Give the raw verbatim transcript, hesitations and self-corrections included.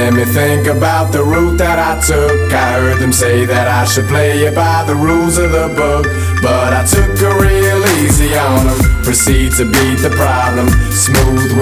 Let me think about the route that I took. I heard them say that I should play it by the rules of the book, but I took a real easy on them. Proceed to beat the problem. Smooth